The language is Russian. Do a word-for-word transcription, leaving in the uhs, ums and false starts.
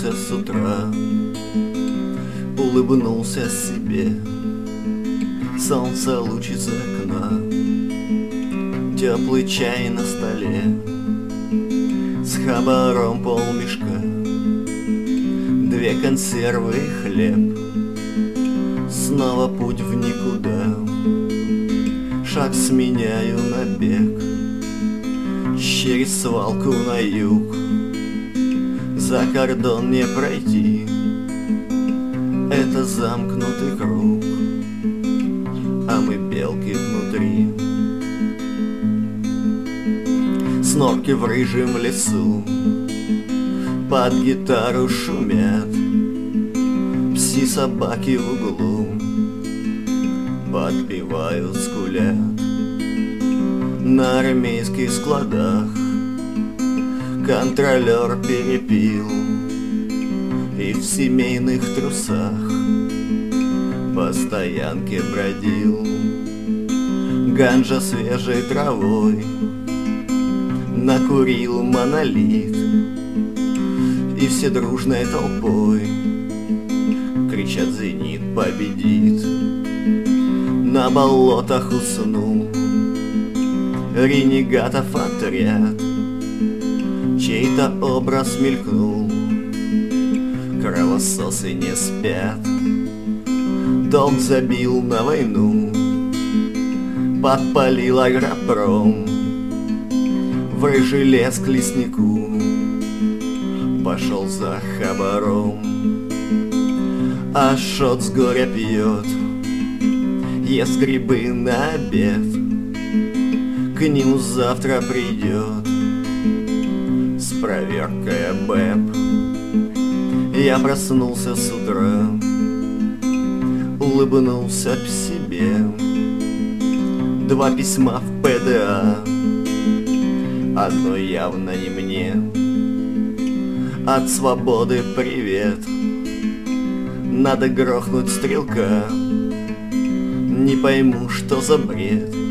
проснулся с утра, улыбнулся себе. Солнце луч из окна, теплый чай на столе, с хабаром полмешка, две консервы и хлеб. Снова путь в никуда, шаг сменяю на бег, через свалку на юг. За кордон не пройти, это замкнутый круг, а мы белки внутри. Снорки в рыжем лесу под гитару шумят, пси-собаки в углу подпевают, скулят. На армейских складах контролер перепил и в семейных трусах по стоянке бродил. Ганжа свежей травой накурил монолит, и все дружной толпой кричат: «Зенит победит!» На болотах уснул ренегатов отряд, чей-то образ мелькнул, кровососы не спят. Долг забил на войну, подпалил агропром, в рыжий лес к леснику пошел за хабаром. Ашот с горя пьет, ест грибы на обед, к нему завтра придет с проверкой БЭП. Я проснулся с утра, улыбнулся б себе. Два письма в ПДА, одно явно не мне. От свободы привет, надо грохнуть стрелка. Не пойму, что за бред,